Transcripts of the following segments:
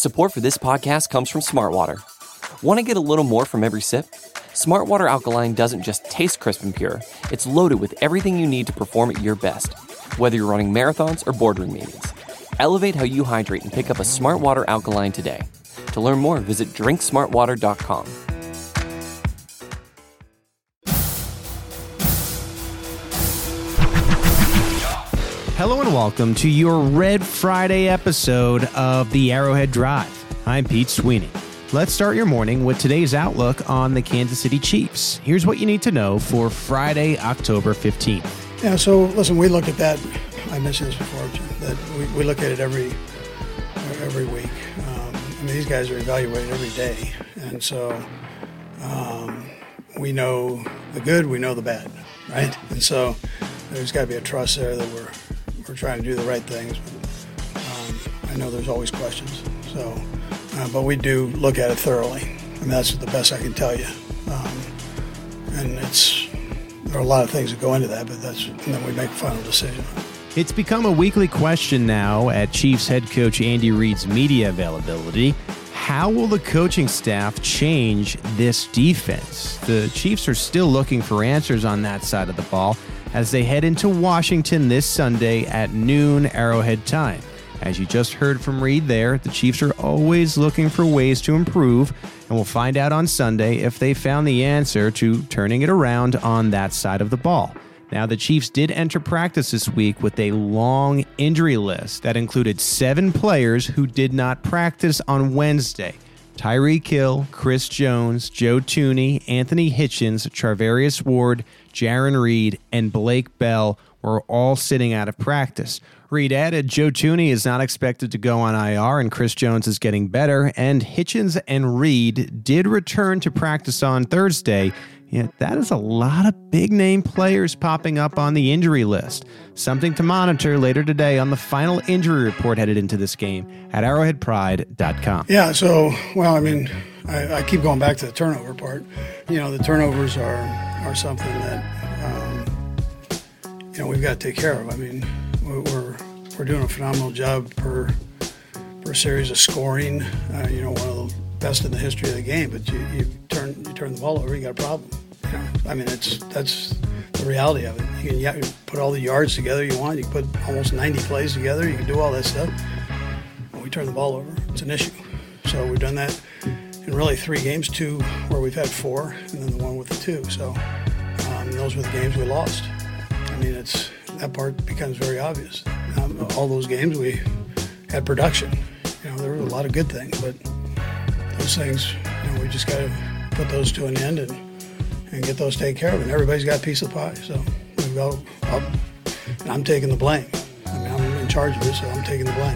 Support for this podcast comes from Smartwater. Want to get a little more from every sip? Smartwater Alkaline doesn't just taste crisp and pure, it's loaded with everything you need to perform at your best, whether you're running marathons or boardroom meetings. Elevate how you hydrate and pick up a Smartwater Alkaline today. To learn more, visit drinksmartwater.com. Hello and welcome to your Red Friday episode of the Arrowhead Drive. I'm Pete Sweeney. Let's start your morning with today's outlook on the Kansas City Chiefs. Here's what you need to know for Friday, October 15th. Yeah, so listen, we look at that. I mentioned this before, Jim, that we look at it every week. These guys are evaluated every day, and so we know the good, we know the bad, right? And so there's got to be a trust there that we're trying to do the right things. But, I know there's always questions, so but we do look at it thoroughly. That's the best I can tell you. And there are a lot of things that go into that, but and then we make a final decision. It's become a weekly question now at Chiefs head coach Andy Reid's media availability. How will the coaching staff change this defense? The Chiefs are still looking for answers on that side of the ball as they head into Washington this Sunday at noon Arrowhead time. As you just heard from Reid there, the Chiefs are always looking for ways to improve, and we'll find out on Sunday if they found the answer to turning it around on that side of the ball. Now, the Chiefs did enter practice this week with a long injury list that included 7 players who did not practice on Wednesday. Tyreek Hill, Chris Jones, Joe Thuney, Anthony Hitchens, Charvarius Ward, Jarran Reed, and Blake Bell were all sitting out of practice. Reid added Joe Thuney is not expected to go on IR, and Chris Jones is getting better, and Hitchens and Reed did return to practice on Thursday. Yet that is a lot of big-name players popping up on the injury list. Something to monitor later today on the final injury report headed into this game at arrowheadpride.com. Yeah, so, I keep going back to the turnover part. The turnovers are something that, we've got to take care of. We're doing a phenomenal job per series of scoring. One of the best in the history of the game, but you turn the ball over, you got a problem. That's the reality of it. You can put all the yards together you want. You can put almost 90 plays together. You can do all that stuff. When we turn the ball over, it's an issue. So we've done that in really 3 games, 2 where we've had 4, and then the one with the 2. So those were the games we lost. That part becomes very obvious. All those games we had production. There were a lot of good things, but those things, we just got to put those to an end and get those taken care of. And everybody's got a piece of the pie. So we've got, and I'm taking the blame. I'm in charge of it, so I'm taking the blame.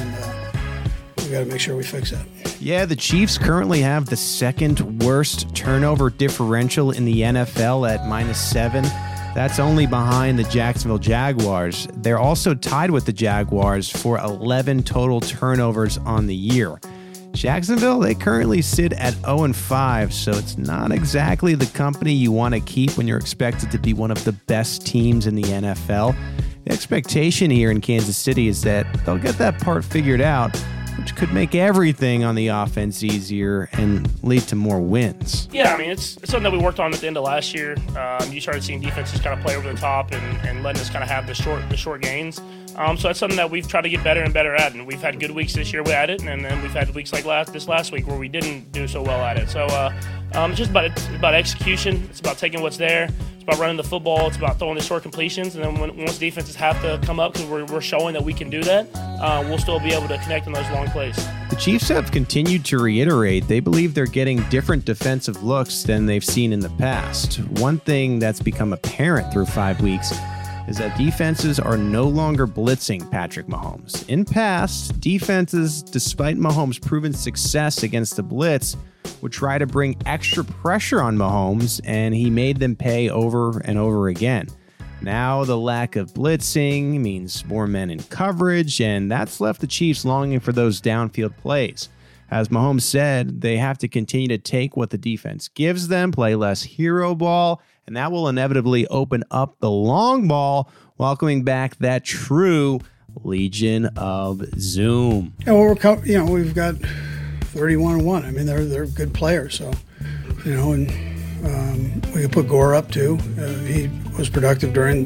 And we've got to make sure we fix that. Yeah, the Chiefs currently have the second worst turnover differential in the NFL at -7. That's only behind the Jacksonville Jaguars. They're also tied with the Jaguars for 11 total turnovers on the year. Jacksonville, they currently sit at 0-5, so it's not exactly the company you want to keep when you're expected to be one of the best teams in the NFL. The expectation here in Kansas City is that they'll get that part figured out, which could make everything on the offense easier and lead to more wins. Yeah, it's something that we worked on at the end of last year. You started seeing defenses kind of play over the top and letting us kind of have the short gains. So that's something that we've tried to get better and better at, and we've had good weeks this year at it, and then we've had weeks like this last week where we didn't do so well at it. So it's just about execution. It's about taking what's there. It's about running the football. It's about throwing the short completions, and then once defenses have to come up because we're showing that we can do that, we'll still be able to connect on those long plays. The Chiefs have continued to reiterate they believe they're getting different defensive looks than they've seen in the past. One thing that's become apparent through 5 weeks is that defenses are no longer blitzing Patrick Mahomes. In past, defenses, despite Mahomes' proven success against the blitz, would try to bring extra pressure on Mahomes, and he made them pay over and over again. Now the lack of blitzing means more men in coverage, and that's left the Chiefs longing for those downfield plays. As Mahomes said, they have to continue to take what the defense gives them, play less hero ball, and that will inevitably open up the long ball, welcoming back that true Legion of Zoom. Yeah, well, we've got 31-1. I mean, they're good players, so and we can put Gore up too. He was productive during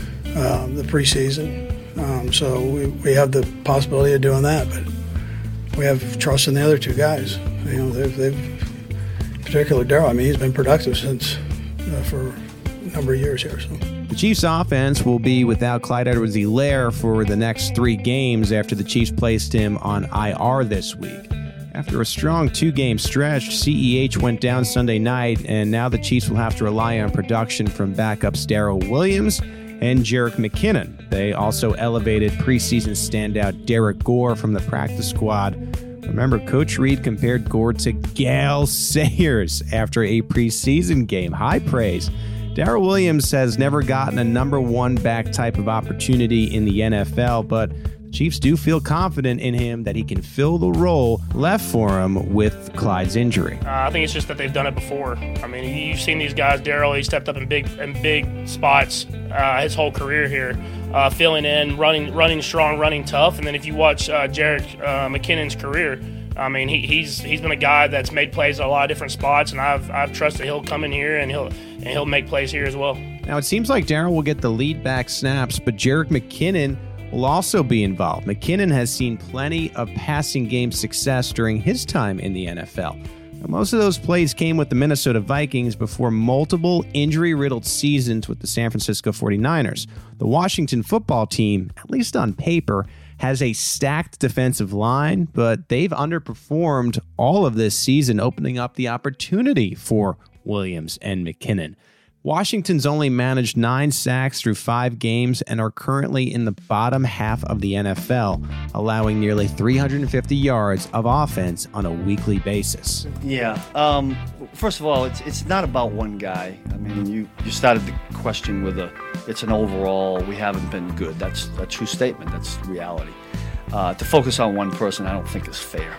the preseason, so we have the possibility of doing that. But we have trust in the other two guys. They've particularly Darrell. I mean, he's been productive since for a number of years here. So. The Chiefs' offense will be without Clyde Edwards-Helaire for the next 3 games after the Chiefs placed him on IR this week. After a strong 2-game stretch, CEH went down Sunday night, and now the Chiefs will have to rely on production from backups Darrell Williams and Jerick McKinnon. They also elevated preseason standout Derek Gore from the practice squad. Remember, Coach Reid compared Gore to Gale Sayers after a preseason game. High praise. Darrell Williams has never gotten a number 1 back type of opportunity in the NFL, but the Chiefs do feel confident in him that he can fill the role left for him with Clyde's injury. I think it's just that they've done it before. I mean, you've seen these guys. Darrell, he stepped up in big spots his whole career here, filling in, running strong, running tough. And then if you watch Jerick McKinnon's career, I mean, he's been a guy that's made plays at a lot of different spots, and I've trusted he'll come in here and he'll make plays here as well. Now it seems like Darrell will get the lead back snaps, but Jerick McKinnon will also be involved. McKinnon has seen plenty of passing game success during his time in the NFL. Now, most of those plays came with the Minnesota Vikings before multiple injury-riddled seasons with the San Francisco 49ers. The Washington football team, at least on paper, has a stacked defensive line, but they've underperformed all of this season, opening up the opportunity for Williams and McKinnon. Washington's only managed 9 sacks through 5 games and are currently in the bottom half of the NFL, allowing nearly 350 yards of offense on a weekly basis. Yeah. First of all, it's not about one guy. I mean, you started the question with it's an overall, we haven't been good. That's a true statement. That's reality. To focus on one person, I don't think is fair.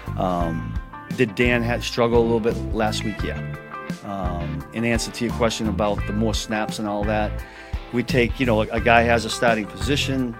Did Dan struggle a little bit last week? Yeah. In answer to your question about the more snaps and all that, we take, a guy has a starting position.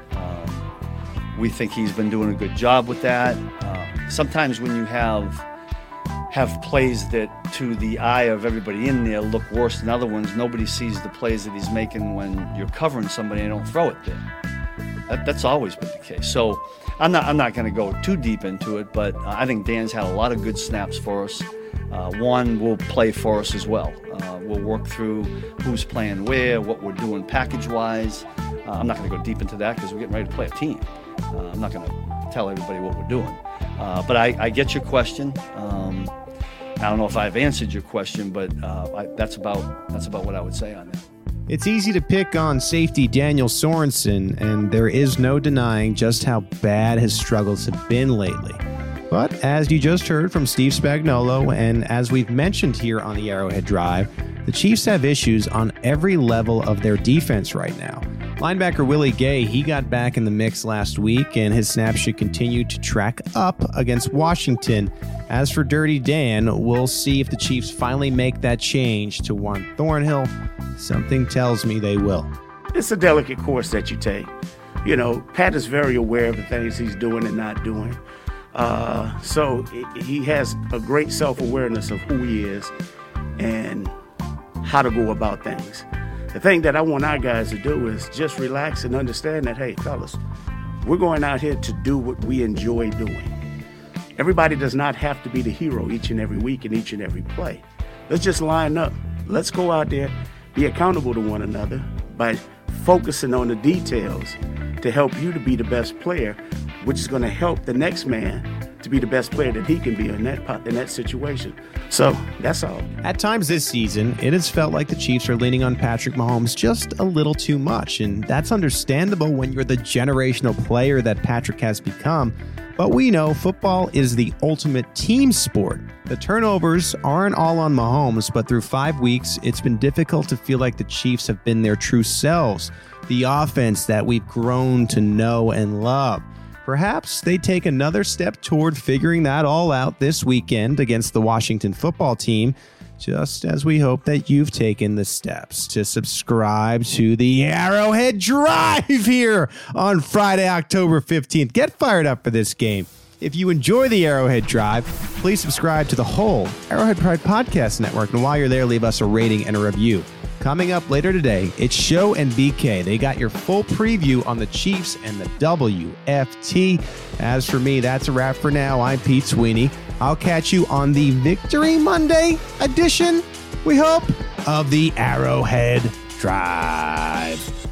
We think he's been doing a good job with that. Sometimes when you have plays that to the eye of everybody in there look worse than other ones, nobody sees the plays that he's making when you're covering somebody and don't throw it there. That's always been the case. So I'm not going to go too deep into it, but I think Dan's had a lot of good snaps for us. One will play for us as well. We'll work through who's playing where, what we're doing package-wise. I'm not going to go deep into that because we're getting ready to play a team. I'm not going to tell everybody what we're doing. But I get your question. I don't know if I've answered your question, but that's about what I would say on that. It's easy to pick on safety Daniel Sorensen, and there is no denying just how bad his struggles have been lately. But as you just heard from Steve Spagnuolo, and as we've mentioned here on the Arrowhead Drive, the Chiefs have issues on every level of their defense right now. Linebacker Willie Gay, he got back in the mix last week, and his snaps should continue to track up against Washington. As for Dirty Dan, we'll see if the Chiefs finally make that change to Juan Thornhill. Something tells me they will. It's a delicate course that you take. Pat is very aware of the things he's doing and not doing. So he has a great self-awareness of who he is and how to go about things. The thing that I want our guys to do is just relax and understand that, hey, fellas, we're going out here to do what we enjoy doing. Everybody does not have to be the hero each and every week and each and every play. Let's just line up. Let's go out there, be accountable to one another by focusing on the details to help you to be the best player, which is going to help the next man to be the best player that he can be in that situation. So that's all. At times this season, it has felt like the Chiefs are leaning on Patrick Mahomes just a little too much, and that's understandable when you're the generational player that Patrick has become. But we know football is the ultimate team sport. The turnovers aren't all on Mahomes, but through 5 weeks, it's been difficult to feel like the Chiefs have been their true selves, the offense that we've grown to know and love. Perhaps they take another step toward figuring that all out this weekend against the Washington football team. just as we hope that you've taken the steps to subscribe to the Arrowhead Drive here on Friday, October 15th. Get fired up for this game. If you enjoy the Arrowhead Drive, please subscribe to the whole Arrowhead Pride Podcast Network. And while you're there, leave us a rating and a review. Coming up later today, it's Show and BK. They got your full preview on the Chiefs and the WFT. As for me, that's a wrap for now. I'm Pete Sweeney. I'll catch you on the Victory Monday edition, we hope, of the Arrowhead Drive.